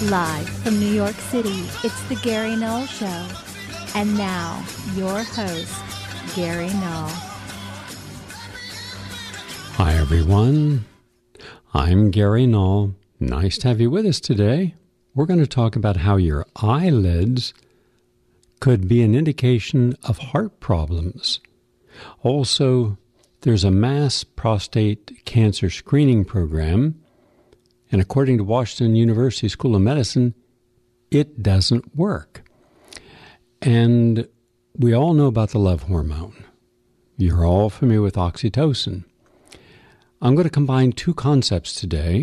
Live from New York City, it's the Gary Null Show. And now, your host, Gary Null. Hi, everyone. I'm Gary Null. Nice to have you with us today. We're going to talk about how your eyelids could be an indication of heart problems. Also, there's a mass prostate cancer screening program, and according to Washington University School of Medicine, it doesn't work. And we all know about the love hormone. You're all familiar with oxytocin. I'm going to combine two concepts today,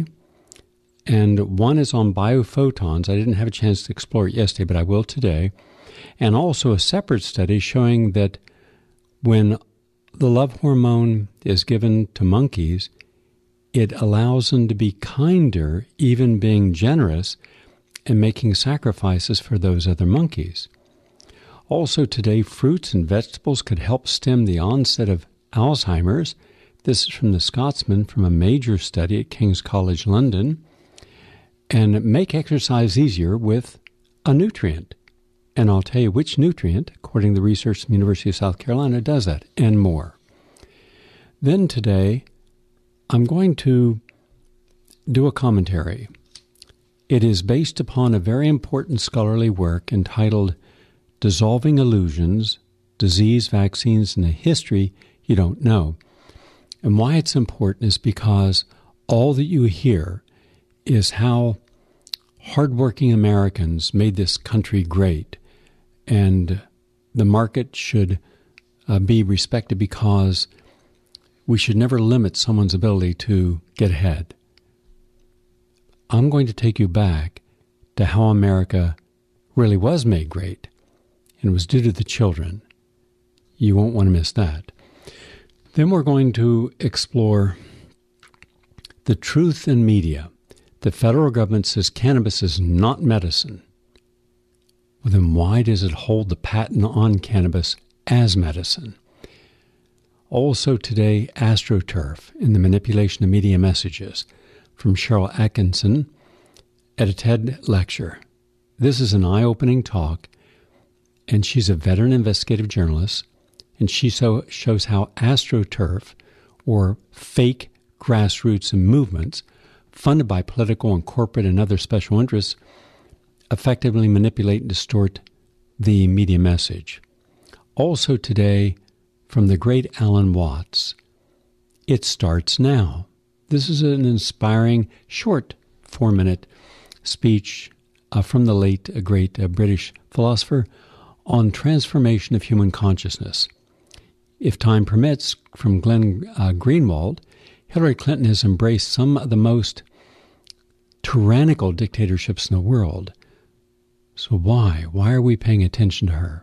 and one is on biophotons. I didn't have a chance to explore it yesterday, but I will today. And also a separate study showing that when the love hormone is given to monkeys, it allows them to be kinder, even being generous, and making sacrifices for those other monkeys. Also today, fruits and vegetables could help stem the onset of Alzheimer's. This is from the Scotsman from a major study at King's College London. And make exercise easier with a nutrient. And I'll tell you which nutrient, according to the research from the University of South Carolina, does that, and more. Then today, I'm going to do a commentary. It is based upon a very important scholarly work entitled Dissolving Illusions, Disease, Vaccines, and a History You Don't Know. And why it's important is because all that you hear is how hardworking Americans made this country great. And the market should be respected because we should never limit someone's ability to get ahead. I'm going to take you back to how America really was made great, and it was due to the children. You won't want to miss that. Then we're going to explore the truth in media. The federal government says cannabis is not medicine. Well, then why does it hold the patent on cannabis as medicine? Also today, AstroTurf in the manipulation of media messages from Cheryl Atkinson at a TED lecture. This is an eye-opening talk, and she's a veteran investigative journalist, and she shows how AstroTurf, or fake grassroots and movements funded by political and corporate and other special interests, effectively manipulate and distort the media message. Also today, from the great Alan Watts, It Starts Now. This is an inspiring, short 4-minute speech from the late, great British philosopher on transformation of human consciousness. If time permits, from Glenn Greenwald, Hillary Clinton has embraced some of the most tyrannical dictatorships in the world. So why? Why are we paying attention to her?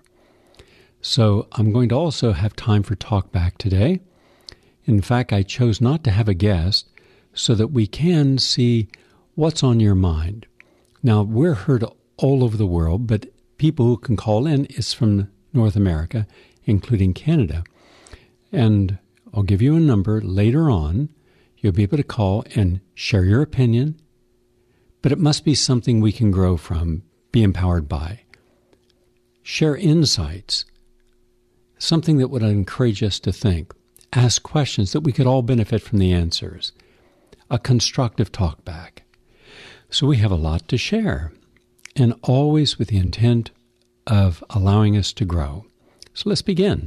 So I'm going to also have time for talkback today. In fact, I chose not to have a guest so that we can see what's on your mind. Now, we're heard all over the world, but people who can call in is from North America, including Canada. And I'll give you a number later on. You'll be able to call and share your opinion, but it must be something we can grow from, be empowered by. Share insights, something that would encourage us to think. Ask questions that we could all benefit from the answers. A constructive talkback. So we have a lot to share, and always with the intent of allowing us to grow. So let's begin.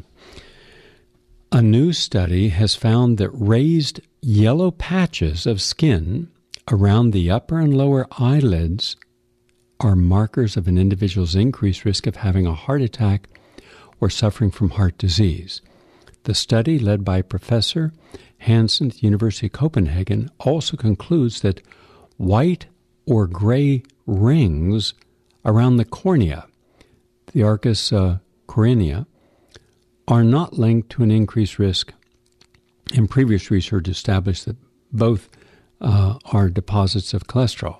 A new study has found that raised yellow patches of skin around the upper and lower eyelids are markers of an individual's increased risk of having a heart attack or suffering from heart disease. The study, led by Professor Hansen at the University of Copenhagen, also concludes that white or gray rings around the cornea, the arcus cornea, are not linked to an increased risk. And previous research established that both are deposits of cholesterol.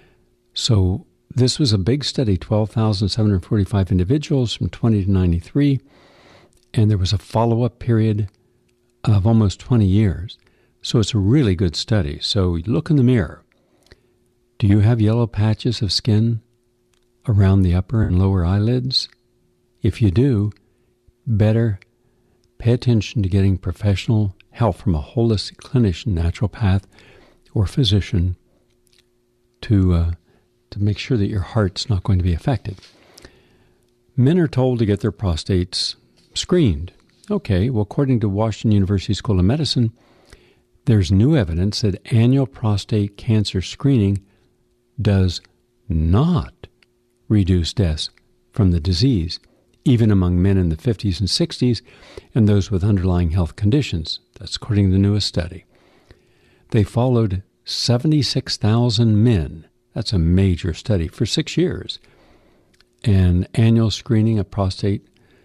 So this was a big study, 12,745 individuals from 20 to 93, and there was a follow-up period of almost 20 years. So it's a really good study. So look in the mirror. Do you have yellow patches of skin around the upper and lower eyelids? If you do, better pay attention to getting professional help from a holistic clinician, naturopath, or physician to make sure that your heart's not going to be affected. Men are told to get their prostates screened. Okay, well, according to Washington University School of Medicine, there's new evidence that annual prostate cancer screening does not reduce deaths from the disease, even among men in the 50s and 60s and those with underlying health conditions. That's according to the newest study. They followed 76,000 men. That's a major study for 6 years. And annual screening of prostate,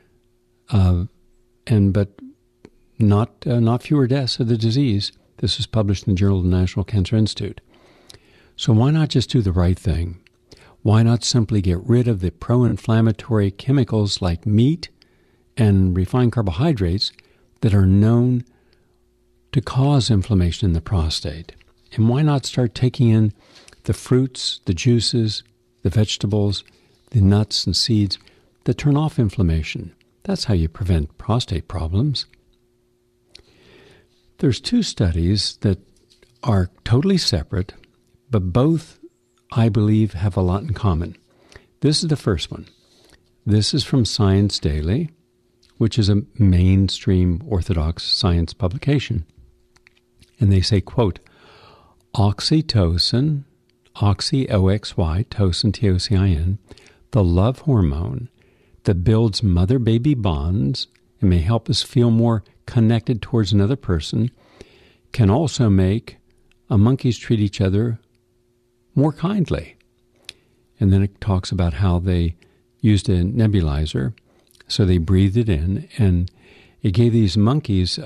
but not fewer deaths of the disease. This was published in the Journal of the National Cancer Institute. So why not just do the right thing? Why not simply get rid of the pro-inflammatory chemicals like meat and refined carbohydrates that are known to cause inflammation in the prostate? And why not start taking in the fruits, the juices, the vegetables, the nuts and seeds that turn off inflammation? That's how you prevent prostate problems. There's 2 studies that are totally separate, but both, I believe, have a lot in common. This is the first one. This is from Science Daily, which is a mainstream orthodox science publication. And they say, quote, oxytocin, oxy-O-X-Y, tocin, T-O-C-I-N, the love hormone that builds mother-baby bonds and may help us feel more connected towards another person, can also make monkeys treat each other more kindly. And then it talks about how they used a nebulizer, so they breathed it in, and it gave these monkeys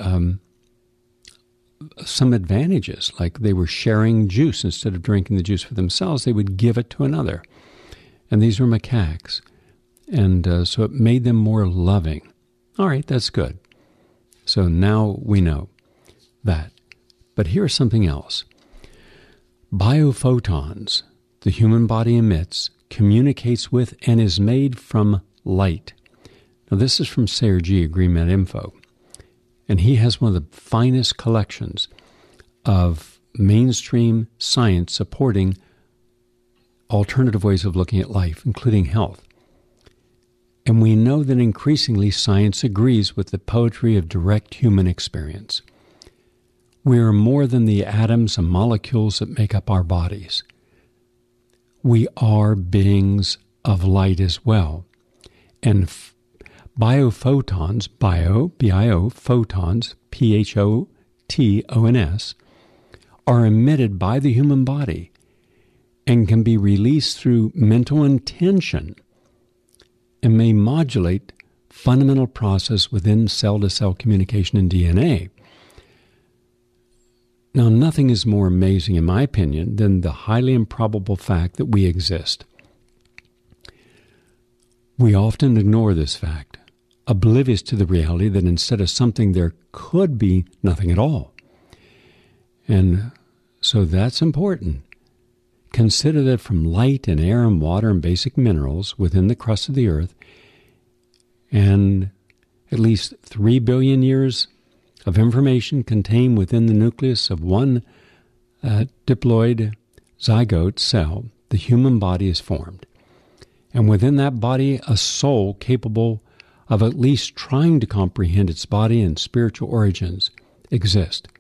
some advantages, like they were sharing juice. Instead of drinking the juice for themselves, they would give it to another. And these were macaques. And so it made them more loving. All right, that's good. So now we know that. But here's something else. Biophotons, the human body emits, communicates with, and is made from light. Now this is from Sergey Agreement Info. And he has one of the finest collections of mainstream science supporting alternative ways of looking at life, including health. And we know that increasingly science agrees with the poetry of direct human experience. We are more than the atoms and molecules that make up our bodies. We are beings of light as well. And biophotons, B-I-O, photons, P-H-O-T-O-N-S, are emitted by the human body and can be released through mental intention and may modulate fundamental process within cell-to-cell communication in DNA. Now, nothing is more amazing, in my opinion, than the highly improbable fact that we exist. We often ignore this fact, oblivious to the reality that instead of something, there could be nothing at all. And so that's important. Consider that from light and air and water and basic minerals within the crust of the earth, and at least 3 billion years of information contained within the nucleus of one diploid zygote cell, the human body is formed. And within that body, a soul capable of at least trying to comprehend its body and spiritual origins exist.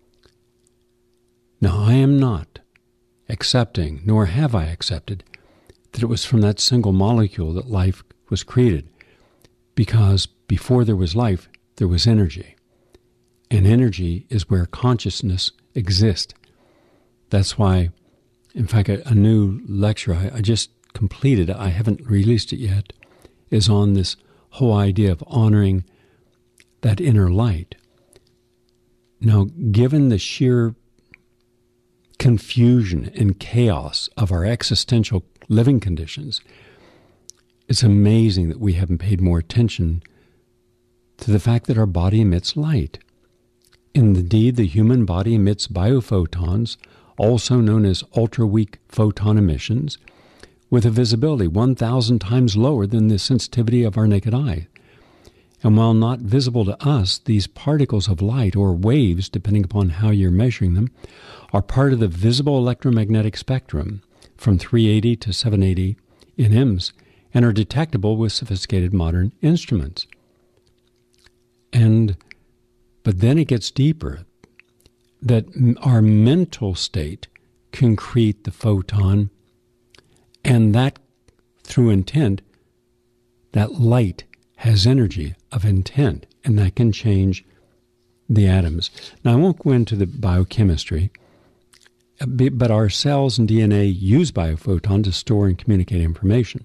Now, I am not accepting, nor have I accepted, that it was from that single molecule that life was created, because before there was life, there was energy. And energy is where consciousness exists. That's why, in fact, a new lecture I just completed, I haven't released it yet, is on this whole idea of honoring that inner light. Now, given the sheer confusion and chaos of our existential living conditions, it's amazing that we haven't paid more attention to the fact that our body emits light. Indeed, the human body emits biophotons also known as ultra-weak photon emissions, with a visibility 1,000 times lower than the sensitivity of our naked eye. And while not visible to us, these particles of light, or waves, depending upon how you're measuring them, are part of the visible electromagnetic spectrum from 380 to 780 nms and are detectable with sophisticated modern instruments. But then it gets deeper, that our mental state can create the photon, and that, through intent, that light has energy of intent, and that can change the atoms. Now, I won't go into the biochemistry, but our cells and DNA use biophoton to store and communicate information.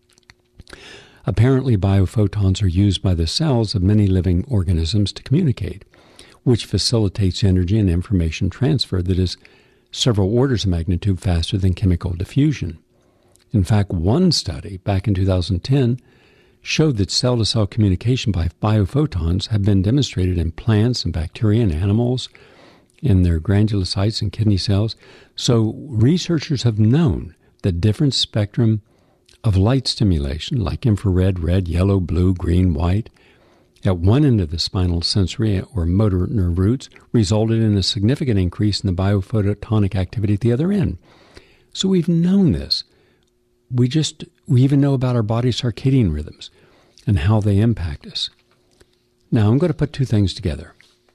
Apparently, biophotons are used by the cells of many living organisms to communicate, which facilitates energy and information transfer that is several orders of magnitude faster than chemical diffusion. In fact, one study back in 2010 showed that cell-to-cell communication by biophotons have been demonstrated in plants and bacteria and animals, in their granulocytes and kidney cells. So researchers have known that different spectrum of light stimulation, like infrared, red, yellow, blue, green, white, at one end of the spinal sensory or motor nerve roots resulted in a significant increase in the biophotonic activity at the other end. So we've known this. We even know about our body's circadian rhythms and how they impact us. Now, I'm going to put two things together.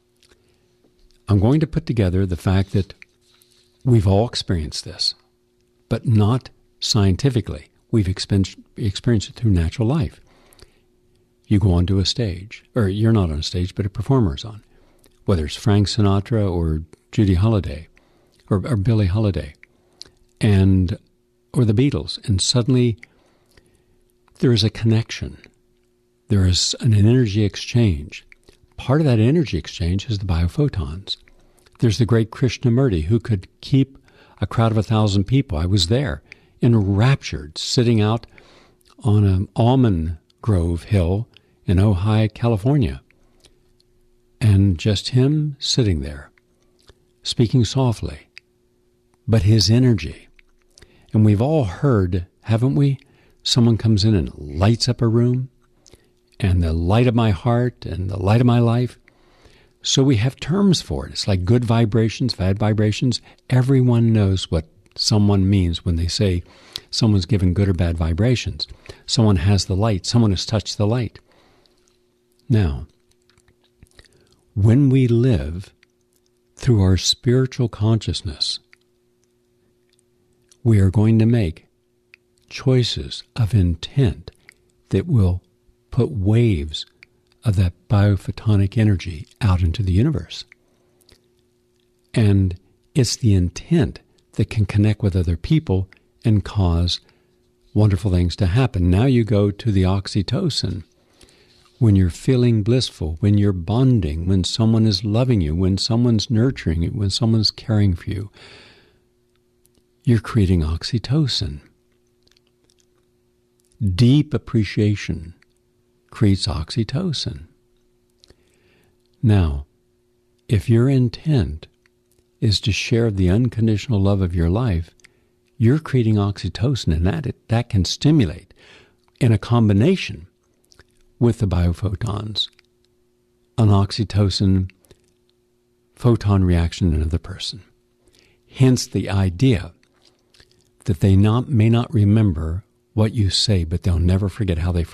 I'm going to put together the fact that we've all experienced this, but not scientifically. We've experienced it through natural life. You go onto a stage, or you're not on a stage, but a performer's on, whether it's Frank Sinatra or Judy Holliday or Billie Holiday, or the Beatles, and suddenly there is a connection. There is an energy exchange. Part of that energy exchange is the biophotons. There's the great Krishnamurti, who could keep a crowd of 1,000 people. I was there, enraptured, sitting out on an almond grove hill in Ojai, California. And just him sitting there, speaking softly, but his energy. And we've all heard, haven't we? Someone comes in and lights up a room, and the light of my heart and the light of my life. So we have terms for it. It's like good vibrations, bad vibrations. Everyone knows what someone means when they say someone's given good or bad vibrations. Someone has the light. Someone has touched the light. Now, when we live through our spiritual consciousness, we are going to make choices of intent that will put waves of that biophotonic energy out into the universe. And it's the intent that can connect with other people and cause wonderful things to happen. Now you go to the oxytocin. When you're feeling blissful, when you're bonding, when someone is loving you, when someone's nurturing you, when someone's caring for you, you're creating oxytocin. Deep appreciation creates oxytocin. Now, if your intent is to share the unconditional love of your life, you're creating oxytocin, and that can stimulate, in a combination with the biophotons, an oxytocin photon reaction in another person. Hence the idea that they may not remember what you say, but they'll never forget how they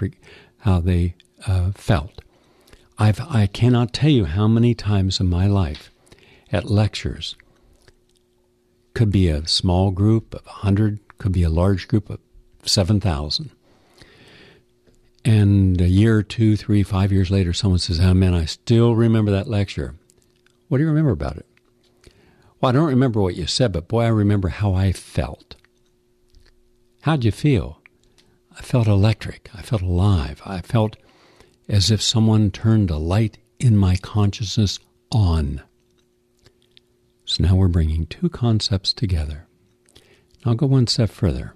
felt. I cannot tell you how many times in my life at lectures, could be a small group of 100, could be a large group of 7,000. And a year, 2, 3, 5 years later, someone says, "Oh man, I still remember that lecture." What do you remember about it? Well, I don't remember what you said, but boy, I remember how I felt. How'd you feel? I felt electric. I felt alive. I felt as if someone turned a light in my consciousness on. So now we're bringing two concepts together. I'll go one step further.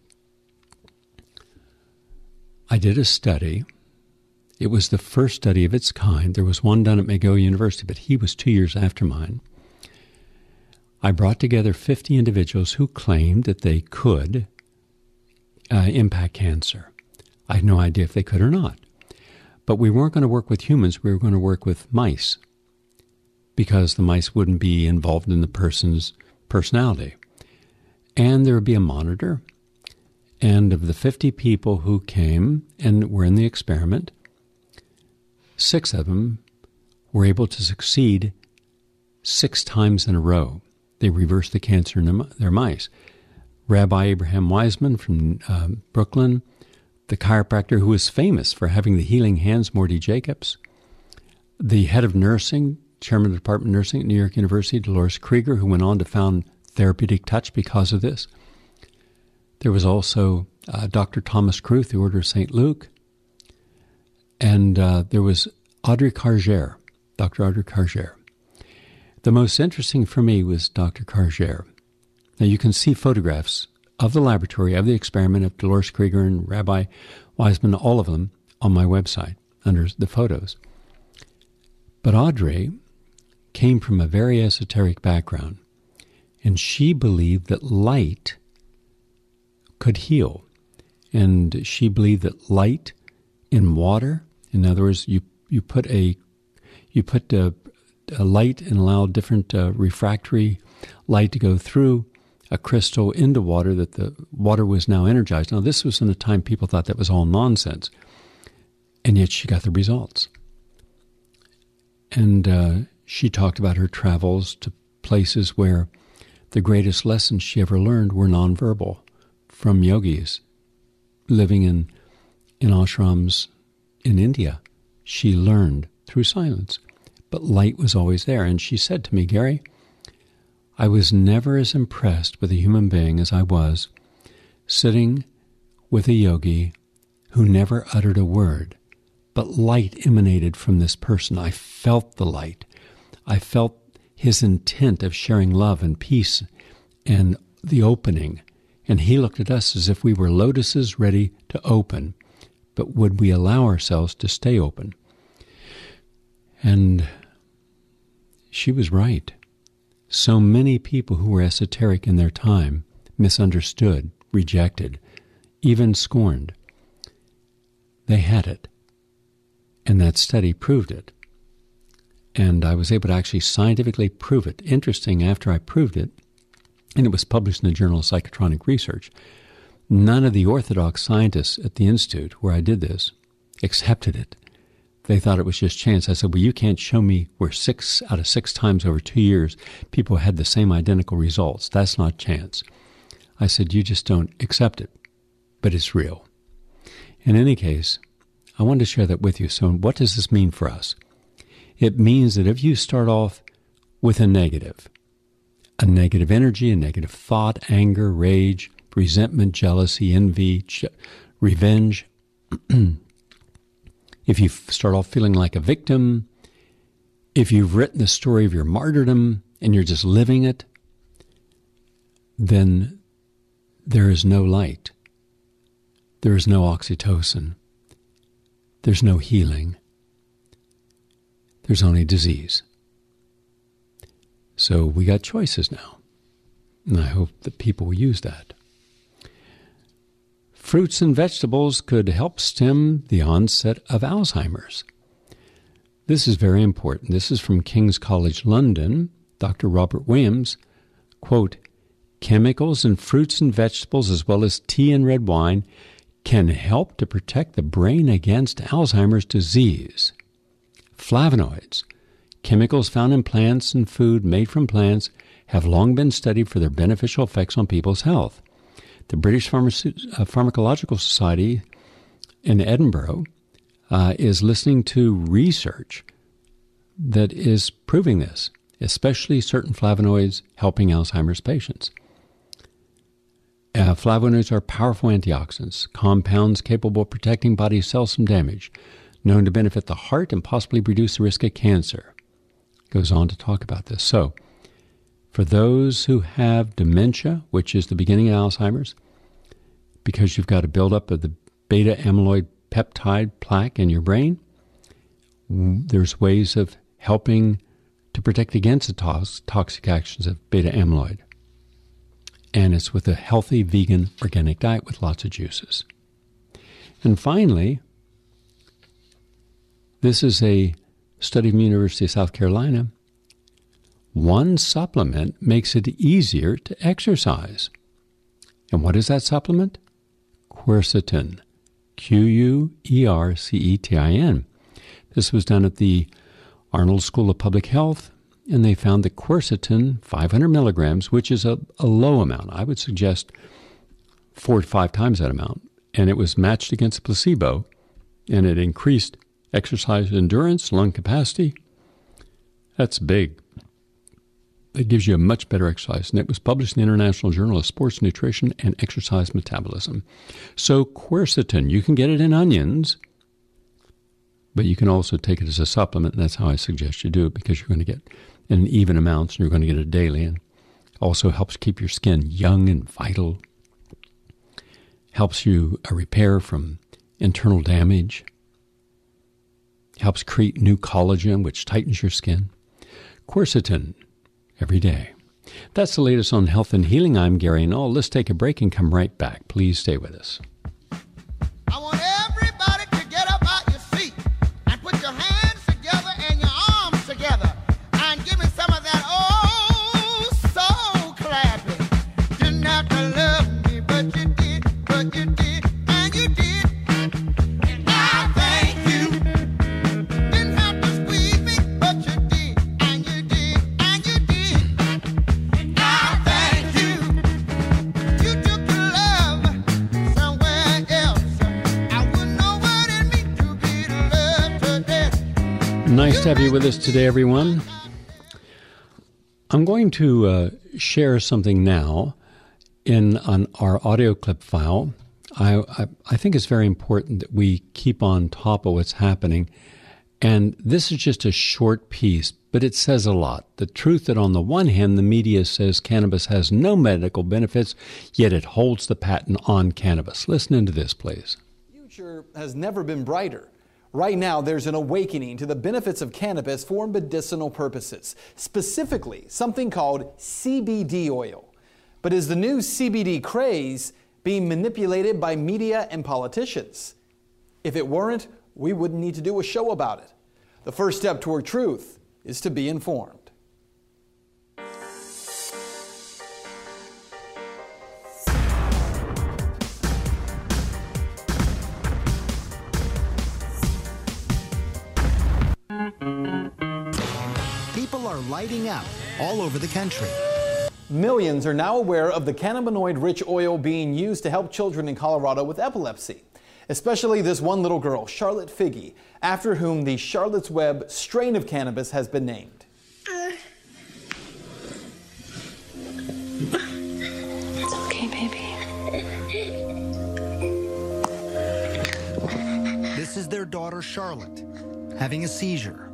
I did a study. It was the first study of its kind. There was one done at McGill University, but he was 2 years after mine. I brought together 50 individuals who claimed that they could impact cancer. I had no idea if they could or not. But we weren't going to work with humans, we were going to work with mice, because the mice wouldn't be involved in the person's personality. And there would be a monitor. And of the 50 people who came and were in the experiment, 6 of them were able to succeed 6 times in a row. They reversed the cancer in their mice. Rabbi Abraham Wiseman from Brooklyn, the chiropractor who was famous for having the healing hands, Morty Jacobs, the head of nursing, chairman of the Department of Nursing at New York University, Dolores Krieger, who went on to found Therapeutic Touch because of this. There was also Dr. Thomas Kruth, the Order of St. Luke, and there was Audrey Cargere, Dr. Audrey Cargere. The most interesting for me was Dr. Cargere. Now you can see photographs of the laboratory, of the experiment, of Dolores Krieger and Rabbi Wiseman, all of them, on my website under the photos. But Audrey came from a very esoteric background, and she believed that light could heal. And she believed that light in water, in other words, you put a light and allow different refractory light to go through a crystal into water, that the water was now energized. Now, this was in a time people thought that was all nonsense, and yet she got the results. And she talked about her travels to places where the greatest lessons she ever learned were nonverbal, from yogis living in ashrams in India. She learned through silence, but light was always there. And she said to me, Gary, I was never as impressed with a human being as I was sitting with a yogi who never uttered a word, but light emanated from this person. I felt the light. I felt his intent of sharing love and peace and the opening. And he looked at us as if we were lotuses ready to open, but would we allow ourselves to stay open? And she was right. So many people who were esoteric in their time, misunderstood, rejected, even scorned, they had it. And that study proved it. And I was able to actually scientifically prove it. Interesting, after I proved it, and it was published in the Journal of Psychotronic Research, none of the orthodox scientists at the Institute where I did this accepted it. They thought it was just chance. I said, well, you can't show me where 6 out of 6 times over 2 years people had the same identical results. That's not chance. I said, you just don't accept it, but it's real. In any case, I wanted to share that with you. So what does this mean for us? It means that if you start off with a negative energy, a negative thought, anger, rage, resentment, jealousy, envy, revenge, if you start off feeling like a victim, if you've written the story of your martyrdom and you're just living it, then there is no light. There is no oxytocin. There's no healing. There's only disease. So we got choices now. And I hope that people will use that. Fruits and vegetables could help stem the onset of Alzheimer's. This is very important. This is from King's College London, Dr. Robert Williams. Quote, chemicals in fruits and vegetables as well as tea and red wine can help to protect the brain against Alzheimer's disease. Flavonoids, chemicals found in plants and food made from plants, have long been studied for their beneficial effects on people's health. The British Pharmacological Society in Edinburgh is listening to research that is proving this, especially certain flavonoids helping Alzheimer's patients. Flavonoids are powerful antioxidants, compounds capable of protecting body cells from damage, known to benefit the heart and possibly reduce the risk of cancer. Goes on to talk about this. So, for those who have dementia, which is the beginning of Alzheimer's, because you've got a buildup of the beta amyloid peptide plaque in your brain, there's ways of helping to protect against the toxic actions of beta amyloid. And it's with a healthy vegan organic diet with lots of juices. And finally, this is a study from the University of South Carolina. One supplement makes it easier to exercise. And what is that supplement? Quercetin. Quercetin. This was done at the Arnold School of Public Health, and they found that quercetin, 500 milligrams, which is a low amount. I would suggest 4 to 5 times that amount. And it was matched against a placebo, and it increased exercise endurance, lung capacity. That's big. It gives you a much better exercise. And it was published in the International Journal of Sports Nutrition and Exercise Metabolism. So quercetin, you can get it in onions, but you can also take it as a supplement, and that's how I suggest you do it, because you're going to get in even amounts, and you're going to get it daily. And also helps keep your skin young and vital. Helps you repair from internal damage. Helps create new collagen, which tightens your skin. Quercetin, every day. That's the latest on health and healing. I'm Gary Null. Let's take a break and come right back. Please stay with us. I want everybody to get up out your seat and put your hands together and your arms together and give me some of that old soul clapping. Didn't have to love me, but you did, and you did. And I thank you. Didn't have to squeeze me, but you did, and you did, and you did. And I thank you. You took your love somewhere else. I wouldn't know what it meant to be loved to death. Nice to have you with us today, everyone. I'm going to share something now on our audio clip file. I think it's very important that we keep on top of what's happening. And this is just a short piece, but it says a lot. The truth that on the one hand, the media says cannabis has no medical benefits, yet it holds the patent on cannabis. Listen into this, please. The future has never been brighter. Right now, there's an awakening to the benefits of cannabis for medicinal purposes, specifically something called CBD oil. But is the new CBD craze being manipulated by media and politicians? If it weren't, we wouldn't need to do a show about it. The first step toward truth is to be informed. People are lighting up all over the country. Millions are now aware of the cannabinoid-rich oil being used to help children in Colorado with epilepsy, especially this one little girl, Charlotte Figge, after whom the Charlotte's Web strain of cannabis has been named. It's okay, baby. This is their daughter Charlotte, having a seizure.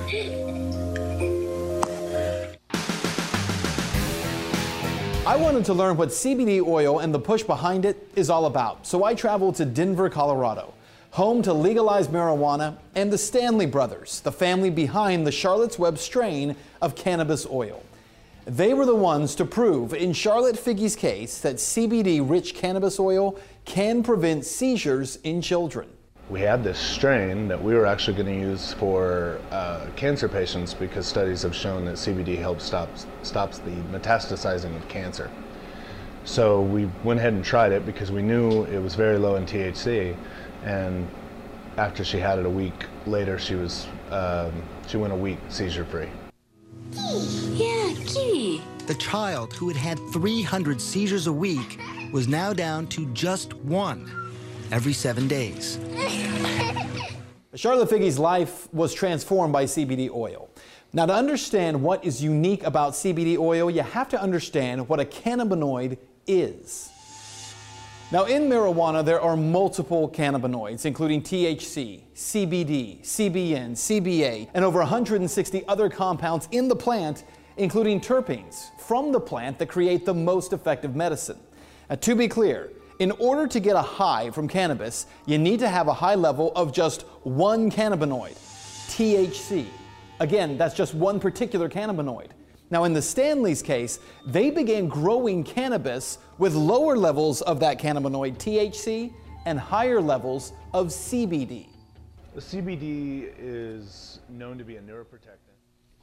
I wanted to learn what CBD oil and the push behind it is all about, so I traveled to Denver, Colorado, home to legalized marijuana and the Stanley brothers, the family behind the Charlotte's Web strain of cannabis oil. They were the ones to prove in Charlotte Figge's case that CBD-rich cannabis oil can prevent seizures in children. We had this strain that we were actually going to use for cancer patients because studies have shown that CBD helps stops the metastasizing of cancer. So we went ahead and tried it because we knew it was very low in THC, and after she had it a week later, she went a week seizure-free. Yeah, kitty. The child who had had 300 seizures a week was now down to just one every 7 days. Charlotte Figge's life was transformed by CBD oil. Now, to understand what is unique about CBD oil, you have to understand what a cannabinoid is. Now, in marijuana, there are multiple cannabinoids, including THC, CBD, CBN, CBA, and over 160 other compounds in the plant, including terpenes from the plant that create the most effective medicine. Now, to be clear, in order to get a high from cannabis, you need to have a high level of just one cannabinoid, THC. Again, that's just one particular cannabinoid. Now, in the Stanley's case, they began growing cannabis with lower levels of that cannabinoid THC and higher levels of CBD. The CBD is known to be a neuroprotectant.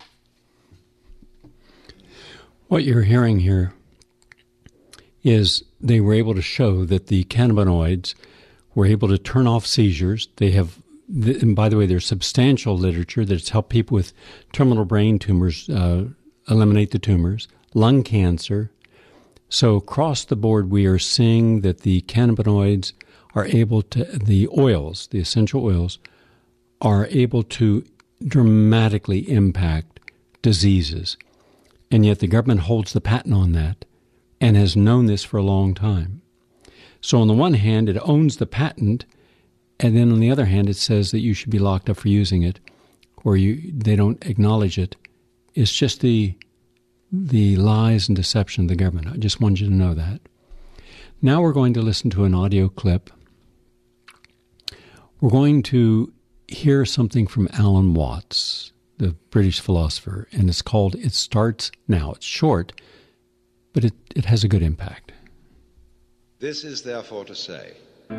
What you're hearing here is they were able to show that the cannabinoids were able to turn off seizures. They have, and by the way, there's substantial literature that's helped people with terminal brain tumors eliminate the tumors, lung cancer. So across the board, we are seeing that the cannabinoids are able to, the oils, the essential oils, are able to dramatically impact diseases. And yet the government holds the patent on that and has known this for a long time. So on the one hand, it owns the patent, and then on the other hand, it says that you should be locked up for using it, or they don't acknowledge it. It's just the lies and deception of the government. I just wanted you to know that. Now we're going to listen to an audio clip. We're going to hear something from Alan Watts, the British philosopher, and it's called It Starts Now. It's short, but it has a good impact. This is therefore to say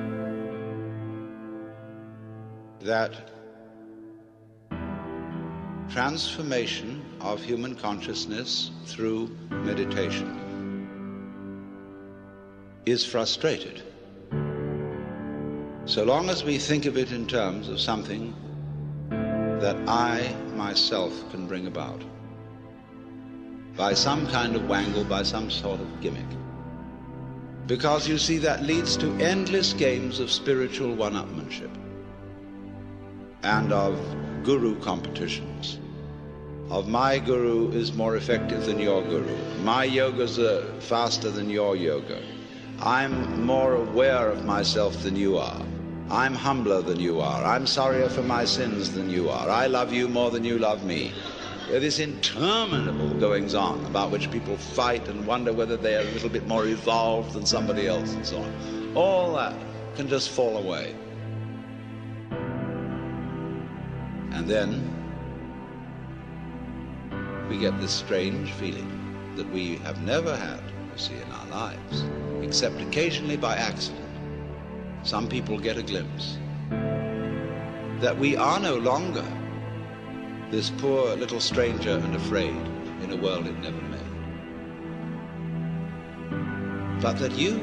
that transformation of human consciousness through meditation is frustrated so long as we think of it in terms of something that I myself can bring about by some kind of wangle, by some sort of gimmick. Because you see, that leads to endless games of spiritual one-upmanship and of guru competitions, of my guru is more effective than your guru, my yoga's faster than your yoga, I'm more aware of myself than you are, I'm humbler than you are, I'm sorrier for my sins than you are, I love you more than you love me. This interminable goings-on about which people fight and wonder whether they are a little bit more evolved than somebody else and so on. All that can just fall away. And then we get this strange feeling that we have never had, you see, in our lives, except occasionally by accident. Some people get a glimpse that we are no longer this poor little stranger and afraid in a world it never made, but that you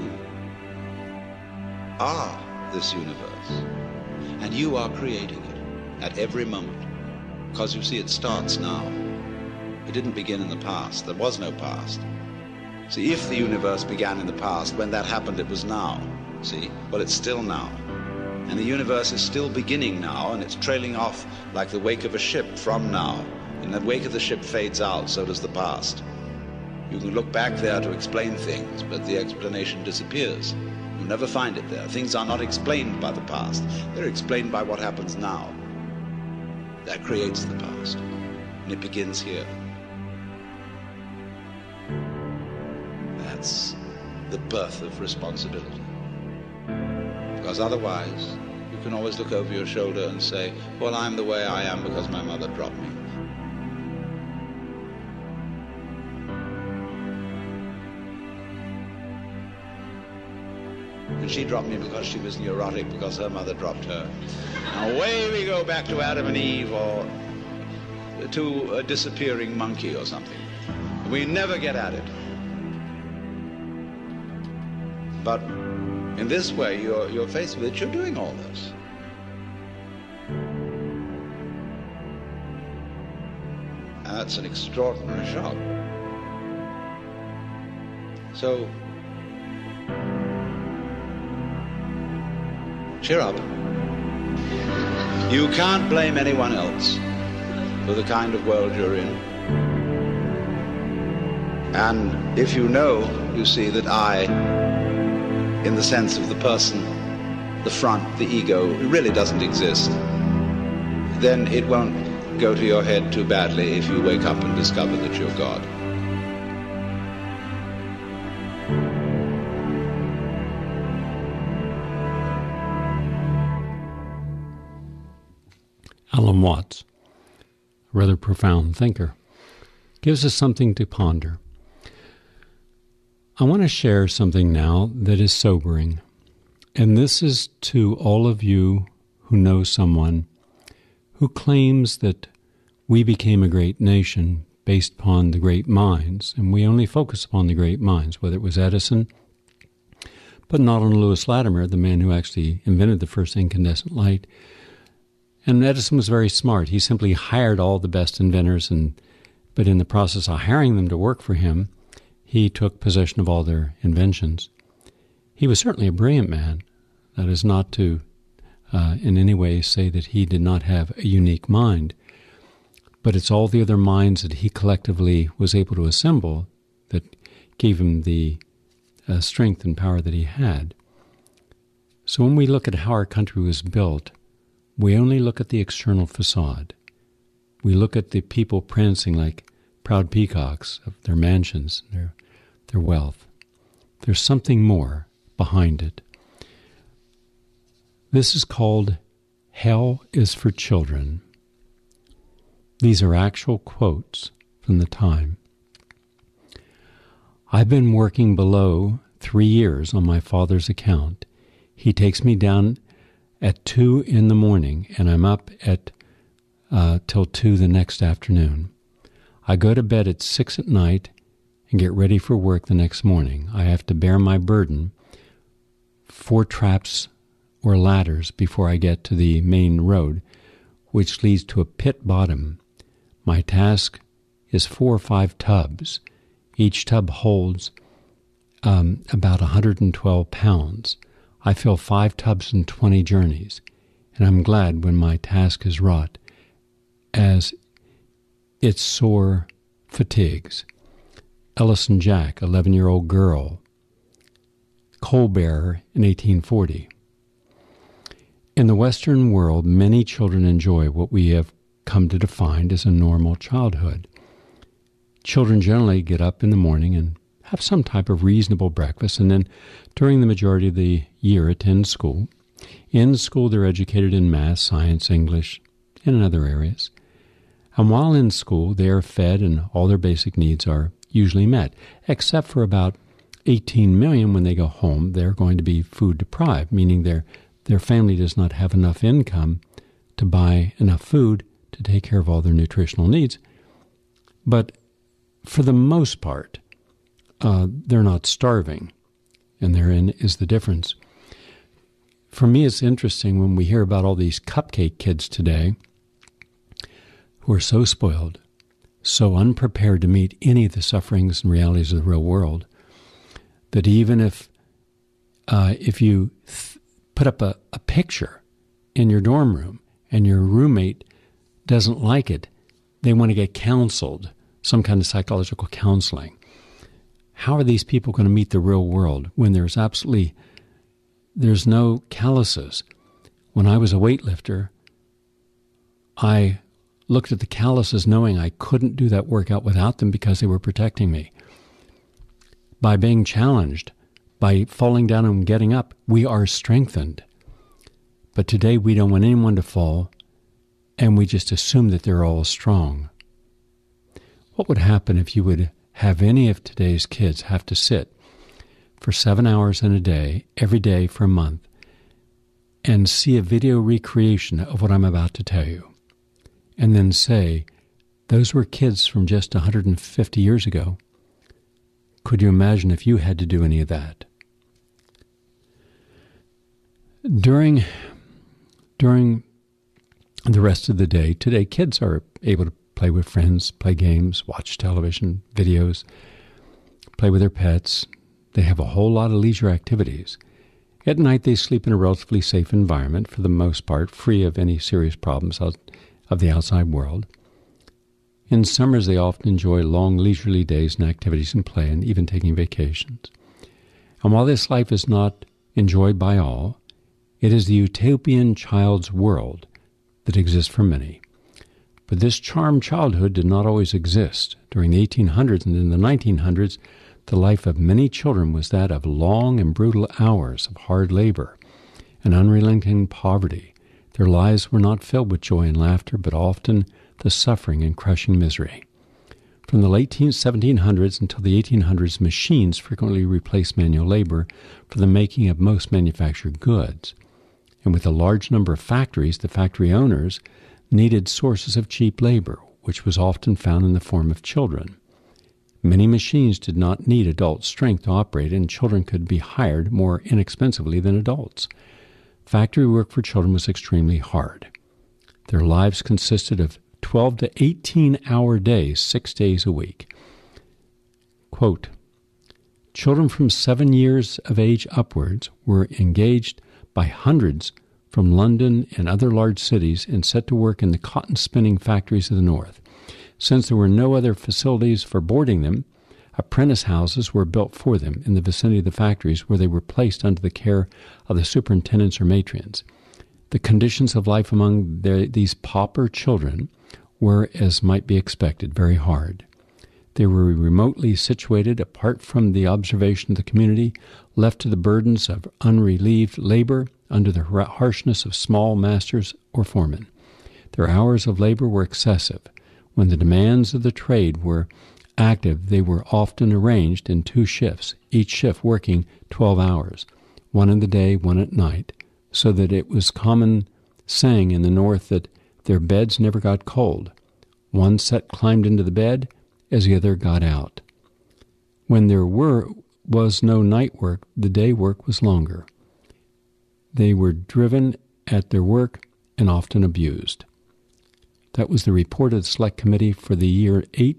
are this universe, and you are creating it at every moment, because you see, it starts now. It didn't begin in the past. There was no past. See, if the universe began in the past, when that happened, it was now. See, well, it's still now. And the universe is still beginning now, and it's trailing off like the wake of a ship from now. In the wake of the ship fades out, so does the past. You can look back there to explain things, but the explanation disappears. You'll never find it there. Things are not explained by the past. They're explained by what happens now. That creates the past, and it begins here. That's the birth of responsibility. Because otherwise, you can always look over your shoulder and say, well, I'm the way I am because my mother dropped me. And she dropped me because she was neurotic because her mother dropped her. Now away we go back to Adam and Eve, or to a disappearing monkey or something. We never get at it. But in this way, you're faced with it, you're doing all this. And that's an extraordinary shock. So, cheer up. You can't blame anyone else for the kind of world you're in. And if you know, you see that I, in the sense of the person, the front, the ego, it really doesn't exist, then it won't go to your head too badly if you wake up and discover that you're God. Alan Watts, rather profound thinker. Gives us something to ponder. I want to share something now that is sobering. And this is to all of you who know someone who claims that we became a great nation based upon the great minds, and we only focus upon the great minds, whether it was Edison, but not on Lewis Latimer, the man who actually invented the first incandescent light. And Edison was very smart. He simply hired all the best inventors, but in the process of hiring them to work for him, he took possession of all their inventions. He was certainly a brilliant man. That is not to in any way say that he did not have a unique mind. But it's all the other minds that he collectively was able to assemble that gave him the strength and power that he had. So when we look at how our country was built, we only look at the external facade. We look at the people prancing like proud peacocks of their mansions, their wealth. There's something more behind it. This is called Hell is for Children. These are actual quotes from the time. I've been working below 3 years on my father's account. He takes me down at 2 in the morning, and I'm up at till 2 the next afternoon. I go to bed at 6 at night and get ready for work the next morning. I have to bear my burden, 4 traps or ladders before I get to the main road, which leads to a pit bottom. My task is 4 or 5 tubs. Each tub holds about 112 pounds. I fill 5 tubs in 20 journeys, and I'm glad when my task is wrought, as its sore fatigues. Ellison Jack, 11-year-old girl, coal bearer in 1840. In the Western world, many children enjoy what we have come to define as a normal childhood. Children generally get up in the morning and have some type of reasonable breakfast, and then during the majority of the year attend school. In school, they're educated in math, science, English, and in other areas. And while in school, they are fed and all their basic needs are usually met, except for about 18 million when they go home, they're going to be food deprived, meaning their family does not have enough income to buy enough food to take care of all their nutritional needs. But for the most part, they're not starving, and therein is the difference. For me, it's interesting when we hear about all these cupcake kids today who are so spoiled, so unprepared to meet any of the sufferings and realities of the real world, that even if you put up a picture in your dorm room and your roommate doesn't like it, they want to get counseled, some kind of psychological counseling. How are these people going to meet the real world when there's no calluses? When I was a weightlifter, I looked at the calluses knowing I couldn't do that workout without them because they were protecting me. By being challenged, by falling down and getting up, we are strengthened. But today we don't want anyone to fall, and we just assume that they're all strong. What would happen if you would have any of today's kids have to sit for 7 hours in a day, every day for a month, and see a video recreation of what I'm about to tell you, and then say, those were kids from just 150 years ago? Could you imagine if you had to do any of that? During the rest of the day, today kids are able to play with friends, play games, watch television, videos, play with their pets. They have a whole lot of leisure activities. At night, they sleep in a relatively safe environment, for the most part, free of any serious problems of the outside world. In summers, they often enjoy long leisurely days and activities and play, and even taking vacations. And while this life is not enjoyed by all, it is the utopian child's world that exists for many. But this charmed childhood did not always exist. During the 1800s and in the 1900s, the life of many children was that of long and brutal hours of hard labor and unrelenting poverty. Their lives were not filled with joy and laughter, but often the suffering and crushing misery. From the late 1700s until the 1800s, machines frequently replaced manual labor for the making of most manufactured goods. And with a large number of factories, the factory owners needed sources of cheap labor, which was often found in the form of children. Many machines did not need adult strength to operate, and children could be hired more inexpensively than adults. Factory work for children was extremely hard. Their lives consisted of 12 to 18-hour days, 6 days a week. Quote, children from 7 years of age upwards were engaged by hundreds from London and other large cities and set to work in the cotton spinning factories of the north. Since there were no other facilities for boarding them, apprentice houses were built for them in the vicinity of the factories, where they were placed under the care of the superintendents or matrons. The conditions of life among these pauper children were, as might be expected, very hard. They were remotely situated, apart from the observation of the community, left to the burdens of unrelieved labor, under the harshness of small masters or foremen. Their hours of labor were excessive. When the demands of the trade were active, they were often arranged in 2 shifts, each shift working 12 hours, one in the day, one at night, so that it was common saying in the north that their beds never got cold. One set climbed into the bed as the other got out. When there was no night work, the day work was longer. They were driven at their work and often abused. That was the report of the Select Committee for the year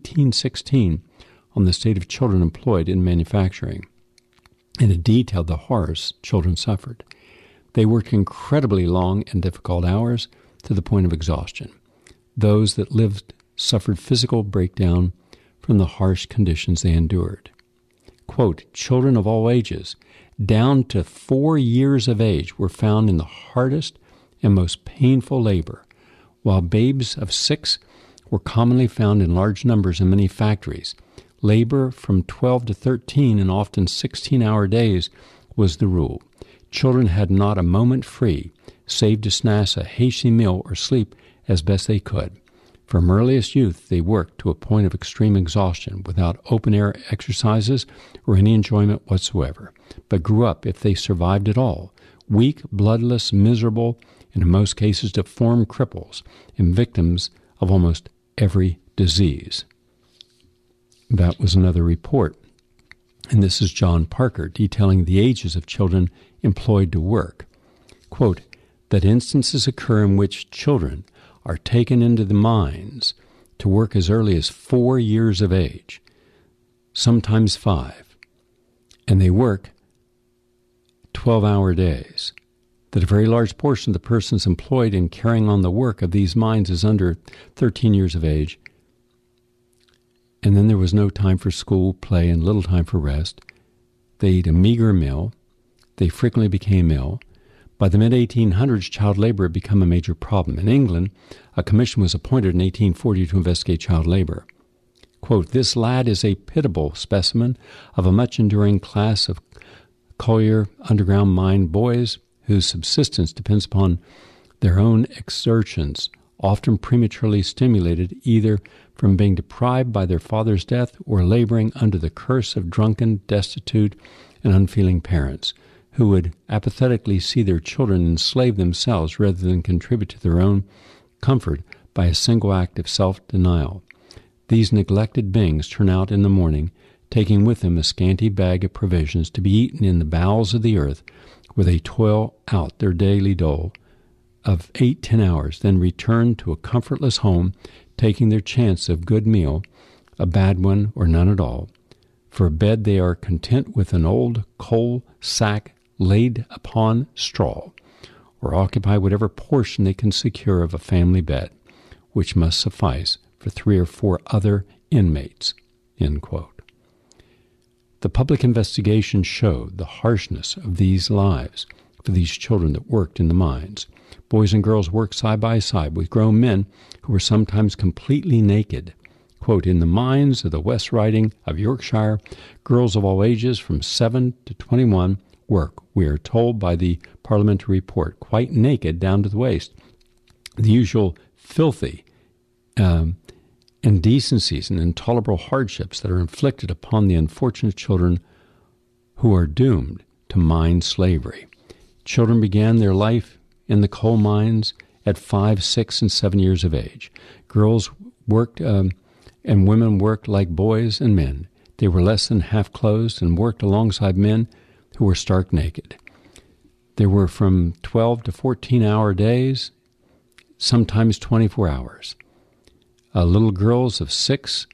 1816 on the state of children employed in manufacturing, and it detailed the horrors children suffered. They worked incredibly long and difficult hours to the point of exhaustion. Those that lived suffered physical breakdown from the harsh conditions they endured. Quote, children of all ages, down to 4 years of age, were found in the hardest and most painful labor, while babes of 6 were commonly found in large numbers in many factories. Labor from 12 to 13 and often 16-hour days was the rule. Children had not a moment free, save to snatch a hasty meal or sleep as best they could. From earliest youth, they worked to a point of extreme exhaustion without open-air exercises or any enjoyment whatsoever, but grew up, if they survived at all, weak, bloodless, miserable, and in most cases deformed cripples and victims of almost every disease. That was another report. And this is John Parker detailing the ages of children employed to work. Quote, that instances occur in which children are taken into the mines to work as early as 4 years of age, sometimes 5, and they work 12-hour days. That a very large portion of the persons employed in carrying on the work of these mines is under 13 years of age, and then there was no time for school, play, and little time for rest. They ate a meager meal. They frequently became ill. By the mid-1800s, child labor had become a major problem. In England, a commission was appointed in 1840 to investigate child labor. Quote, this lad is a pitiable specimen of a much-enduring class of collier underground mine boys whose subsistence depends upon their own exertions, often prematurely stimulated either from being deprived by their father's death or laboring under the curse of drunken, destitute, and unfeeling parents, who would apathetically see their children enslave themselves rather than contribute to their own comfort by a single act of self-denial. These neglected beings turn out in the morning, taking with them a scanty bag of provisions to be eaten in the bowels of the earth, where they toil out their daily dole of 8-10 hours, then return to a comfortless home, taking their chance of good meal, a bad one or none at all. For a bed they are content with an old coal sack laid upon straw, or occupy whatever portion they can secure of a family bed, which must suffice for 3 or 4 other inmates." End quote. The public investigation showed the harshness of these lives for these children that worked in the mines. Boys and girls worked side by side with grown men who were sometimes completely naked. Quote, in the mines of the West Riding of Yorkshire, girls of all ages from 7 to 21 work, we are told by the parliamentary report, quite naked down to the waist. The usual filthy indecencies and intolerable hardships that are inflicted upon the unfortunate children who are doomed to mine slavery. Children began their life in the coal mines at 5, 6, and 7 years of age. Girls worked and women worked like boys and men. They were less than half clothed and worked alongside men who were stark naked. There were from 12 to 14-hour days, sometimes 24 hours. Little girls of 6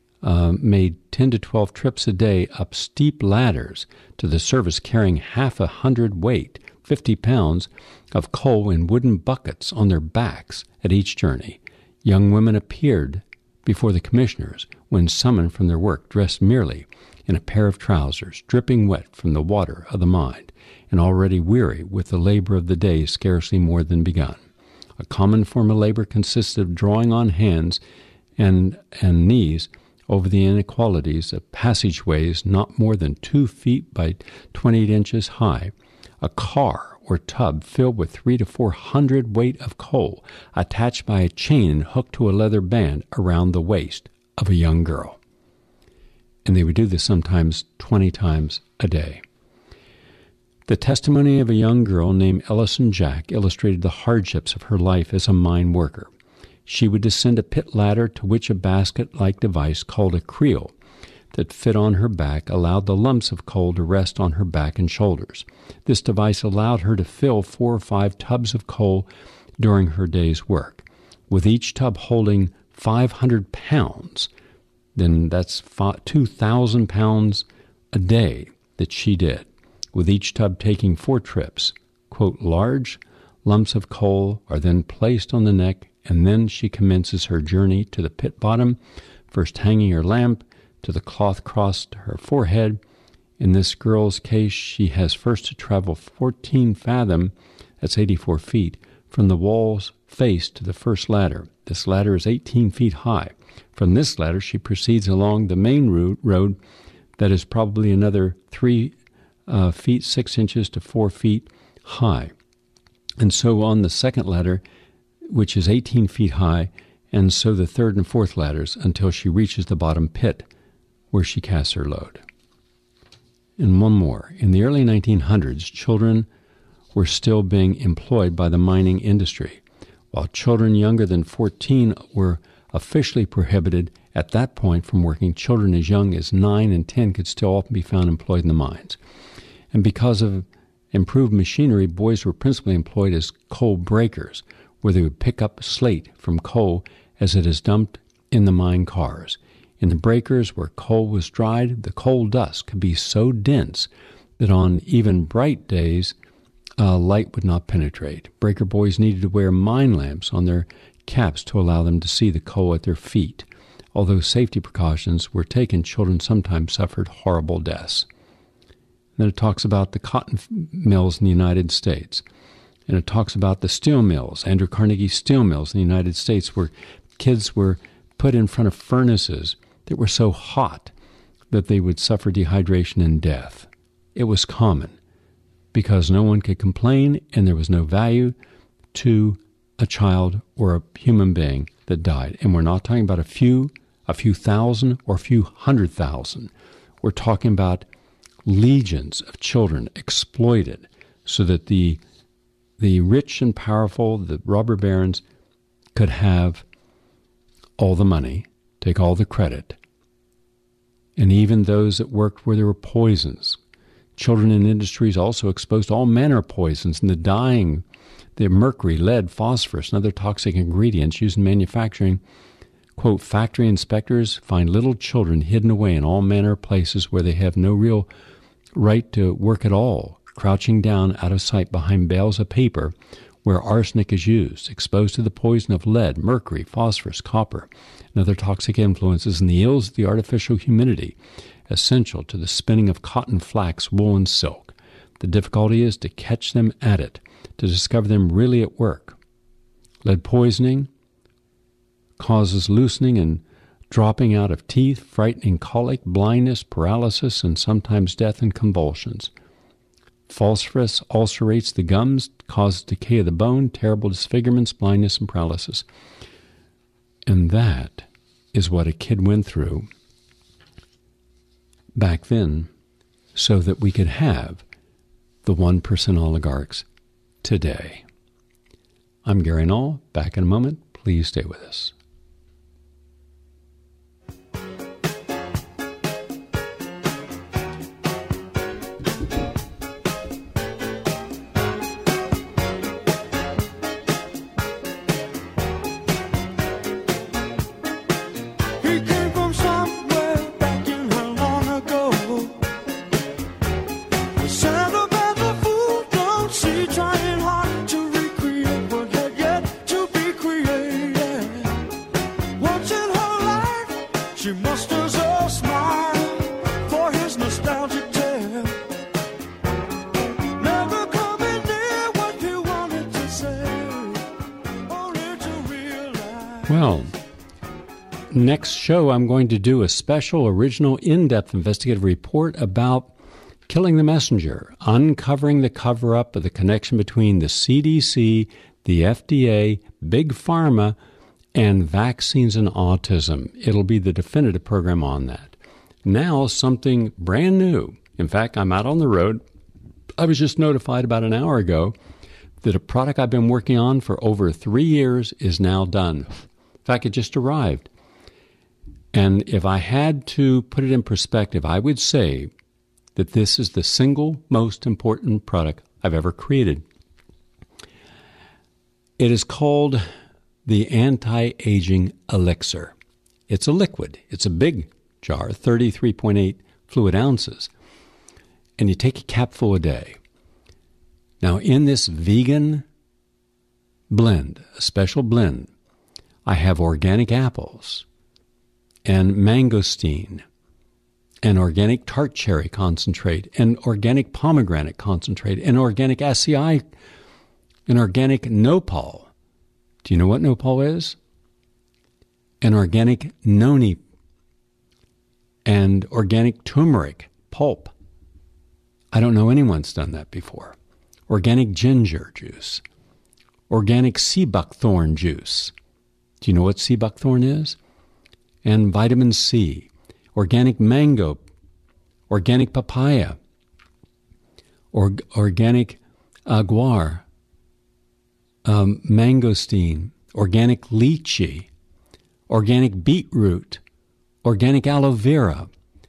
made 10 to 12 trips a day up steep ladders to the surface, carrying half a hundredweight, 50 pounds, of coal in wooden buckets on their backs at each journey. Young women appeared before the commissioners when summoned from their work, dressed merely in a pair of trousers, dripping wet from the water of the mine, and already weary with the labor of the day scarcely more than begun. A common form of labor consisted of drawing on hands and knees over the inequalities of passageways not more than 2 feet by 28 inches high, a car or tub filled with 300 to 400 weight of coal, attached by a chain and hooked to a leather band around the waist of a young girl. And they would do this sometimes 20 times a day. The testimony of a young girl named Ellison Jack illustrated the hardships of her life as a mine worker. She would descend a pit ladder to which a basket-like device called a creel that fit on her back allowed the lumps of coal to rest on her back and shoulders. This device allowed her to fill 4 or 5 tubs of coal during her day's work, with each tub holding 500 pounds. Then that's 2,000 pounds a day that she did, with each tub taking 4 trips. Quote, large lumps of coal are then placed on the neck, and then she commences her journey to the pit bottom, first hanging her lamp to the cloth crossed her forehead. In this girl's case, she has first to travel 14 fathom, that's 84 feet, from the wall's face to the first ladder. This ladder is 18 feet high. From this ladder, she proceeds along the main road that is probably another 3 feet 6 inches to 4 feet high. And so on the second ladder, which is 18 feet high, and so the third and fourth ladders until she reaches the bottom pit, where she casts her load. And one more. In the early 1900s, children were still being employed by the mining industry. While children younger than 14 were officially prohibited at that point from working, children as young as 9 and 10 could still often be found employed in the mines. And because of improved machinery, boys were principally employed as coal breakers, where they would pick up slate from coal as it is dumped in the mine cars. In the breakers where coal was dried, the coal dust could be so dense that on even bright days, light would not penetrate. Breaker boys needed to wear mine lamps on their caps to allow them to see the coal at their feet. Although safety precautions were taken, children sometimes suffered horrible deaths. Then it talks about the cotton mills in the United States. And it talks about the steel mills, Andrew Carnegie steel mills in the United States, where kids were put in front of furnaces that were so hot that they would suffer dehydration and death. It was common because no one could complain and there was no value to a child or a human being that died. And we're not talking about a few thousand or a few 100,000. We're talking about legions of children exploited so that the rich and powerful, the robber barons, could have all the money, take all the credit. And even those that worked where there were poisons. Children in industries also exposed to all manner of poisons and the dyeing, the mercury, lead, phosphorus, and other toxic ingredients used in manufacturing. Quote, factory inspectors find little children hidden away in all manner of places where they have no real right to work at all, crouching down out of sight behind bales of paper where arsenic is used, exposed to the poison of lead, mercury, phosphorus, copper, and other toxic influences, and the ills of the artificial humidity, essential to the spinning of cotton, flax, wool, and silk. The difficulty is to catch them at it, to discover them really at work. Lead poisoning causes loosening and dropping out of teeth, frightening colic, blindness, paralysis, and sometimes death and convulsions. Phosphorus ulcerates the gums, causes decay of the bone, terrible disfigurements, blindness, and paralysis. And that is what a kid went through back then so that we could have the 1% oligarchs today. I'm Gary Null. Back in a moment. Please stay with us. Well, next show I'm going to do a special, original, in-depth investigative report about killing the messenger, uncovering the cover-up of the connection between the CDC, the FDA, Big Pharma, and vaccines and autism. It'll be the definitive program on that. Now, something brand new. In fact, I'm out on the road. I was just notified about an hour ago that a product I've been working on for over 3 years is now done. In fact, it just arrived. And if I had to put it in perspective, I would say that this is the single most important product I've ever created. It is called the Anti-Aging Elixir. It's a liquid. It's a big jar, 33.8 fluid ounces. And you take a capful a day. Now, in this vegan blend, a special blend, I have organic apples and mangosteen and organic tart cherry concentrate and organic pomegranate concentrate and organic acai and organic nopal. Do you know what nopal is? And organic noni and organic turmeric pulp. I don't know anyone's done that before. Organic ginger juice. Organic sea buckthorn juice. Do you know what sea buckthorn is? And vitamin C. Organic mango. Organic papaya. Organic aguar. Mangosteen. Organic lychee. Organic beetroot. Organic aloe vera.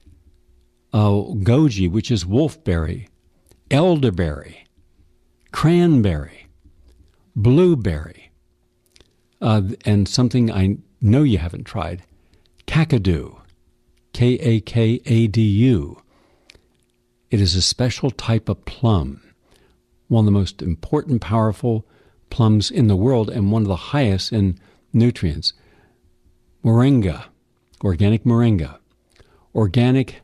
Goji, which is wolfberry. Elderberry. Cranberry. Blueberry. And something I know you haven't tried, kakadu, Kakadu. It is a special type of plum, one of the most important, powerful plums in the world and one of the highest in nutrients. Moringa, organic moringa, organic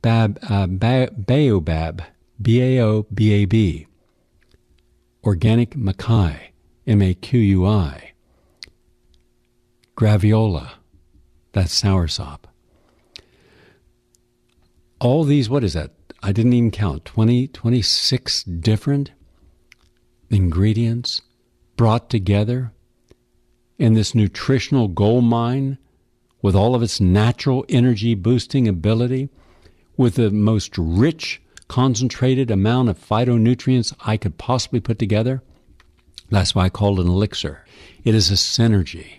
baobab, B-A-O-B-A-B, organic makai, M-A-Q-U-I, graviola, that's soursop. All these, what is that? I didn't even count. 26 different ingredients brought together in this nutritional gold mine with all of its natural energy boosting ability, with the most rich, concentrated amount of phytonutrients I could possibly put together. That's why I call it an elixir. It is a synergy.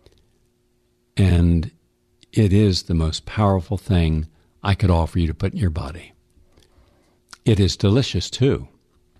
And it is the most powerful thing I could offer you to put in your body. It is delicious, too.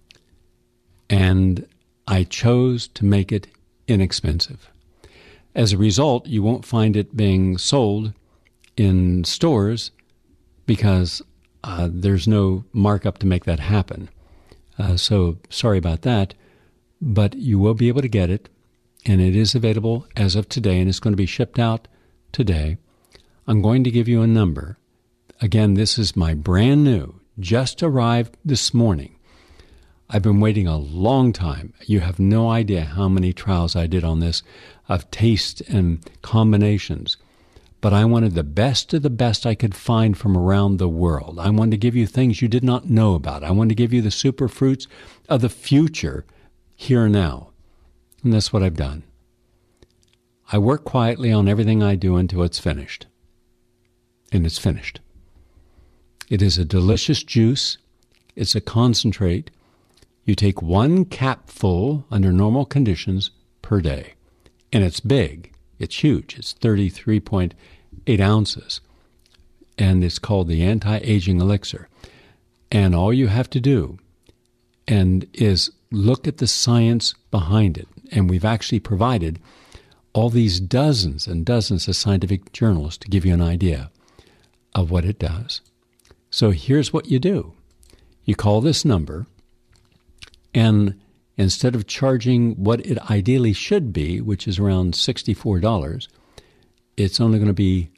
And I chose to make it inexpensive. As a result, you won't find it being sold in stores because there's no markup to make that happen. So sorry about that. But you will be able to get it. And it is available as of today, and it's going to be shipped out today. I'm going to give you a number. Again, this is my brand new, just arrived this morning. I've been waiting a long time. You have no idea how many trials I did on this of taste and combinations. But I wanted the best of the best I could find from around the world. I wanted to give you things you did not know about. I wanted to give you the superfruits of the future here and now. And that's what I've done. I work quietly on everything I do until it's finished. And it's finished. It is a delicious juice. It's a concentrate. You take 1 capful under normal conditions per day. And it's big. It's huge. It's 33.8 ounces. And it's called the Anti-Aging Elixir. And all you have to do is look at the science behind it. And we've actually provided all these dozens and dozens of scientific journals to give you an idea of what it does. So here's what you do. You call this number, and instead of charging what it ideally should be, which is around $64, it's only going to be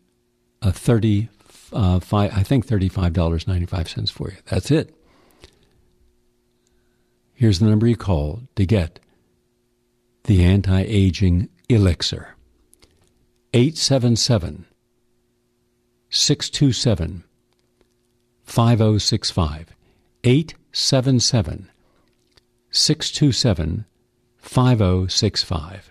$35.95 for you. That's it. Here's the number you call to get the Anti-Aging Elixir. 877-627-5065. 877-627-5065.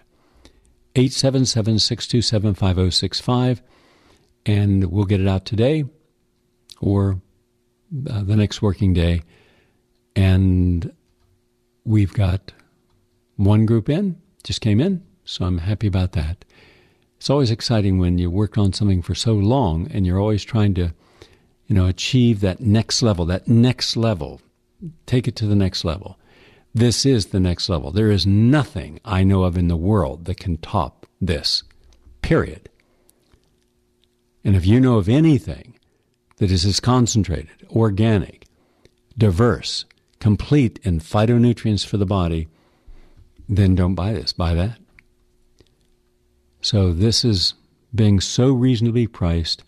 877-627-5065. And we'll get it out today or the next working day. And we've got one group just came in, so I'm happy about that. It's always exciting when you work on something for so long and you're always trying to, achieve that next level, take it to the next level. This is the next level. There is nothing I know of in the world that can top this, period. And if you know of anything that is as concentrated, organic, diverse, complete in phytonutrients for the body, then don't buy this, buy that. So this is being so reasonably priced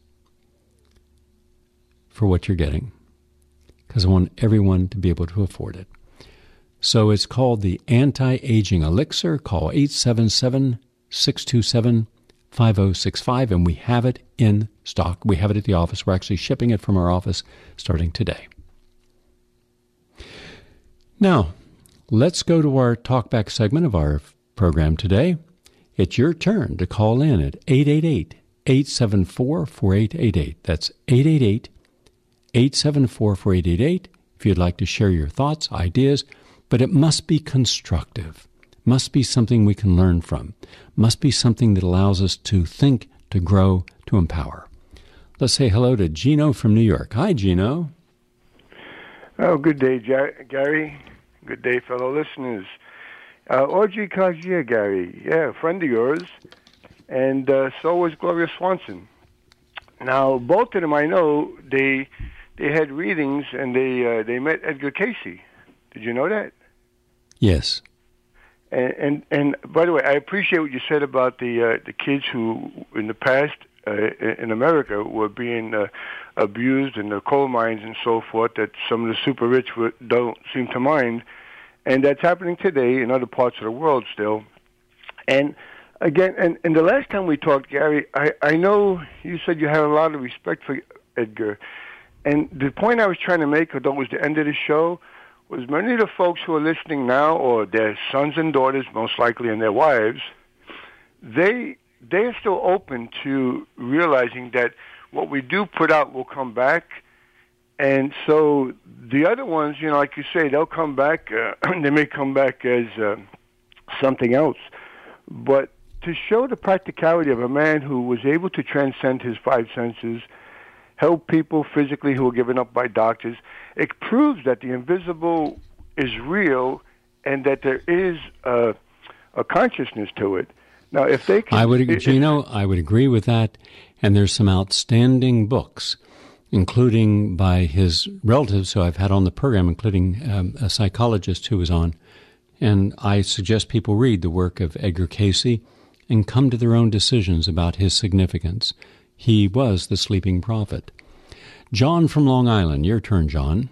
for what you're getting, because I want everyone to be able to afford it. So it's called the Anti-Aging Elixir. Call 877-627-5065, and we have it in stock. We have it at the office. We're actually shipping it from our office starting today. Now, let's go to our talkback segment of our program today. It's your turn to call in at 888-874-4888. That's 888-874-4888 if you'd like to share your thoughts, ideas, but it must be constructive, must be something we can learn from, must be something that allows us to think, to grow, to empower. Let's say hello to Gino from New York. Hi, Gino. Oh, good day, Gary. Good day, fellow listeners. Audrey Cargier, Gary. Yeah, a friend of yours. And so was Gloria Swanson. Now, both of them, I know, they had readings, and they met Edgar Casey. Did you know that? Yes. And by the way, I appreciate what you said about the kids who, in the past, in America, were being abused in the coal mines and so forth, that some of the super rich don't seem to mind. And that's happening today in other parts of the world still. And again, and the last time we talked, Gary, I know you said you had a lot of respect for Edgar. And the point I was trying to make, although it was the end of the show, was many of the folks who are listening now, or their sons and daughters, most likely, and their wives, they're still open to realizing that what we do put out will come back. And so the other ones, like you say, they'll come back. They may come back as something else. But to show the practicality of a man who was able to transcend his five senses, help people physically who were given up by doctors, it proves that the invisible is real and that there is a consciousness to it. Now, if they can, I would agree with that. And there's some outstanding books, including by his relatives who I've had on the program, including a psychologist who was on. And I suggest people read the work of Edgar Casey and come to their own decisions about his significance. He was the sleeping prophet. John from Long Island, your turn, John.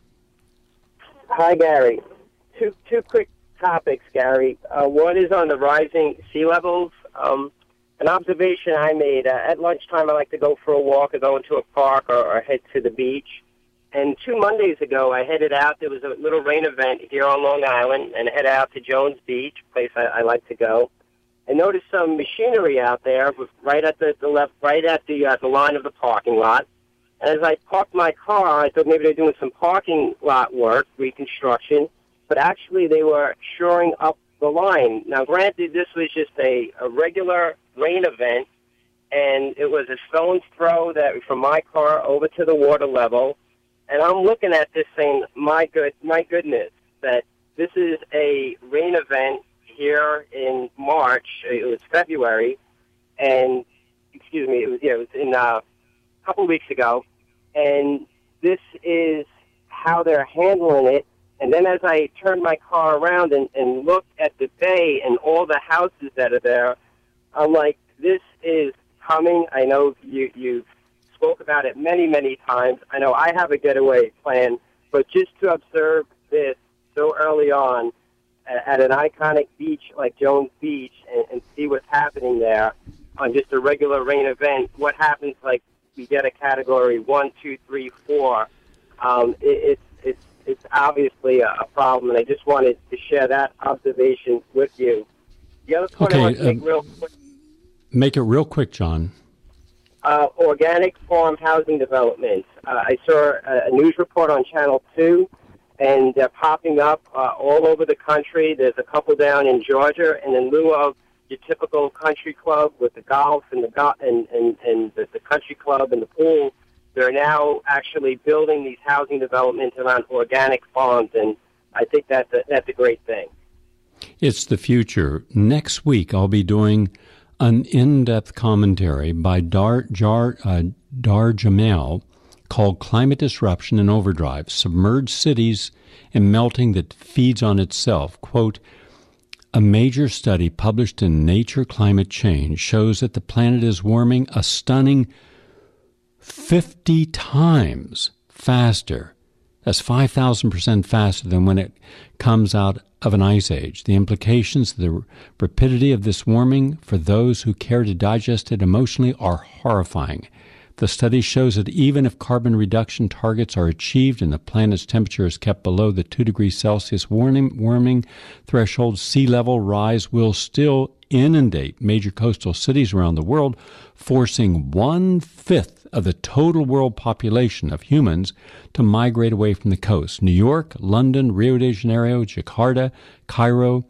Hi, Gary. Two quick topics, Gary. One is on the rising sea levels. An observation I made, at lunchtime I like to go for a walk or go into a park or head to the beach. And 2 Mondays ago I headed out. There was a little rain event here on Long Island, and I headed out to Jones Beach, a place I like to go. and noticed some machinery out there right at the left, right at the line of the parking lot. And as I parked my car, I thought maybe they're doing some parking lot work, reconstruction, but actually they were shoring up the line. Now, granted, this was just a regular rain event, and it was a stone's throw from my car over to the water level. And I'm looking at this saying, my goodness, that this is a rain event here in March. It was February, and it was in a couple of weeks ago, and this is how they're handling it. And then as I turned my car around and looked at the bay and all the houses that are there, I'm like, this is coming. I know you spoke about it many, many times. I know I have a getaway plan, but just to observe this so early on at an iconic beach like Jones Beach and see what's happening there on just a regular rain event, what happens, like we get a category 1, 2, 3, 4, it's obviously a problem, and I just wanted to share that observation with you. The other point I want to make real quick. Make it real quick, John. Organic farm housing developments. I saw a news report on Channel 2, and they're popping up all over the country. There's a couple down in Georgia, and in lieu of your typical country club with the golf and the country club and the pool, they're now actually building these housing developments around organic farms, and I think that's a great thing. It's the future. Next week, I'll be doing an in-depth commentary by Dar Jamel called Climate Disruption and Overdrive, Submerged Cities and Melting That Feeds on Itself. Quote, a major study published in Nature Climate Change shows that the planet is warming a stunning 50 times faster. That's 5,000% faster than when it comes out of an ice age. The implications of the rapidity of this warming for those who care to digest it emotionally are horrifying. The study shows that even if carbon reduction targets are achieved and the planet's temperature is kept below the 2 degrees Celsius warming threshold, sea level rise will still inundate major coastal cities around the world, forcing 1/5 of the total world population of humans to migrate away from the coast. New York, London, Rio de Janeiro, Jakarta, Cairo,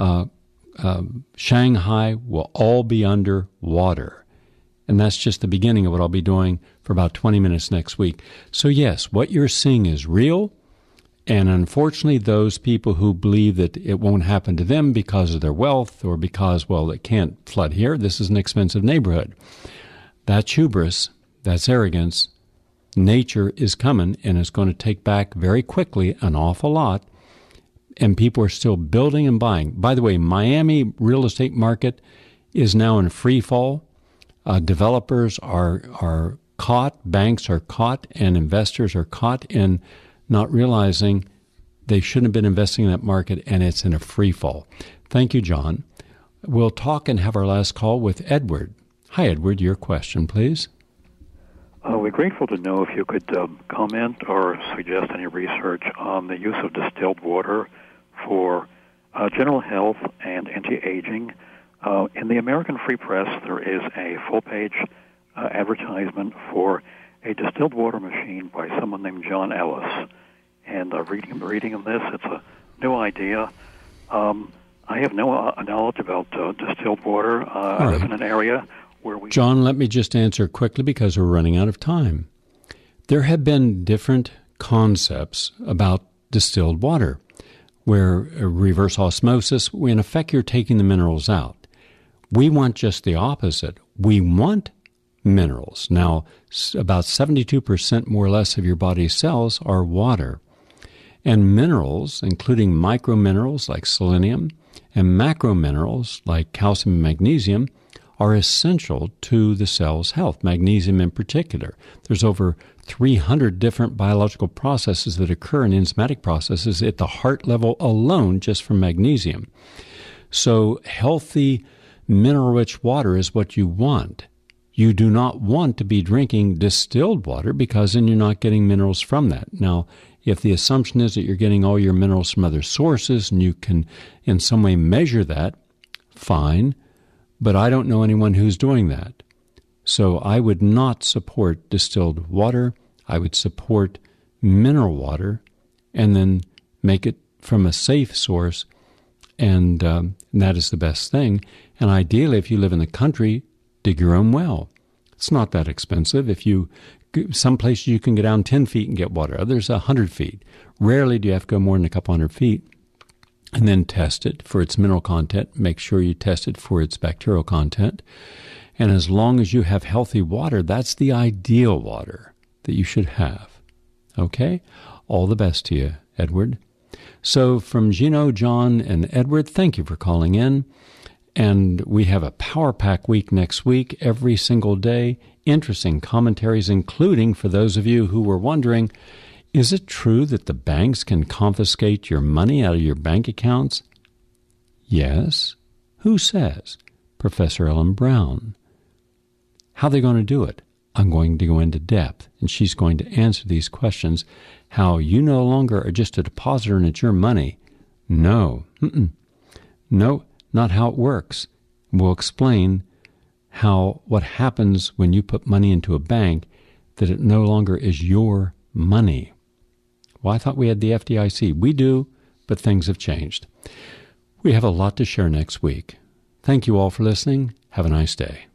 Shanghai will all be under water. And that's just the beginning of what I'll be doing for about 20 minutes next week. So yes, what you're seeing is real. And unfortunately, those people who believe that it won't happen to them because of their wealth or because, well, it can't flood here, this is an expensive neighborhood. That's hubris. That's arrogance. Nature is coming, and it's going to take back very quickly an awful lot. And people are still building and buying. By the way, Miami real estate market is now in free fall. Developers are caught, banks are caught, and investors are caught in not realizing they shouldn't have been investing in that market, and it's in a free fall. Thank you, John. We'll talk and have our last call with Edward. Hi, Edward. Your question, please. We're grateful to know if you could comment or suggest any research on the use of distilled water for general health and anti-aging. In the American Free Press, there is a full-page advertisement for a distilled water machine by someone named John Ellis. And reading of this, it's a new idea. I have no knowledge about distilled water. I live in an area where we... John, let me just answer quickly because we're running out of time. There have been different concepts about distilled water, where reverse osmosis, in effect, you're taking the minerals out. We want just the opposite. We want minerals. Now, about 72% more or less of your body's cells are water. And minerals, including microminerals like selenium and macrominerals like calcium and magnesium, are essential to the cell's health, magnesium in particular. There's over 300 different biological processes that occur in enzymatic processes at the heart level alone just from magnesium. So healthy, mineral-rich water is what you want. You do not want to be drinking distilled water because then you're not getting minerals from that. Now, if the assumption is that you're getting all your minerals from other sources and you can in some way measure that, fine. but I don't know anyone who's doing that. So I would not support distilled water. I would support mineral water and then make it from a safe source, and that is the best thing. And ideally, if you live in the country, dig your own well. It's not that expensive. Some places you can go down 10 feet and get water, others 100 feet. Rarely do you have to go more than a couple hundred feet. And then test it for its mineral content. Make sure you test it for its bacterial content. And as long as you have healthy water, that's the ideal water that you should have. Okay? All the best to you, Edward. So from Gino, John, and Edward, thank you for calling in. And we have a Power Pack week next week, every single day. Interesting commentaries, including, for those of you who were wondering, is it true that the banks can confiscate your money out of your bank accounts? Yes. Who says? Professor Ellen Brown. How are they going to do it? I'm going to go into depth, and she's going to answer these questions. How you no longer are just a depositor and it's your money. No. No, not how it works. We'll explain what happens when you put money into a bank, that it no longer is your money. Well, I thought we had the FDIC. We do, but things have changed. We have a lot to share next week. Thank you all for listening. Have a nice day.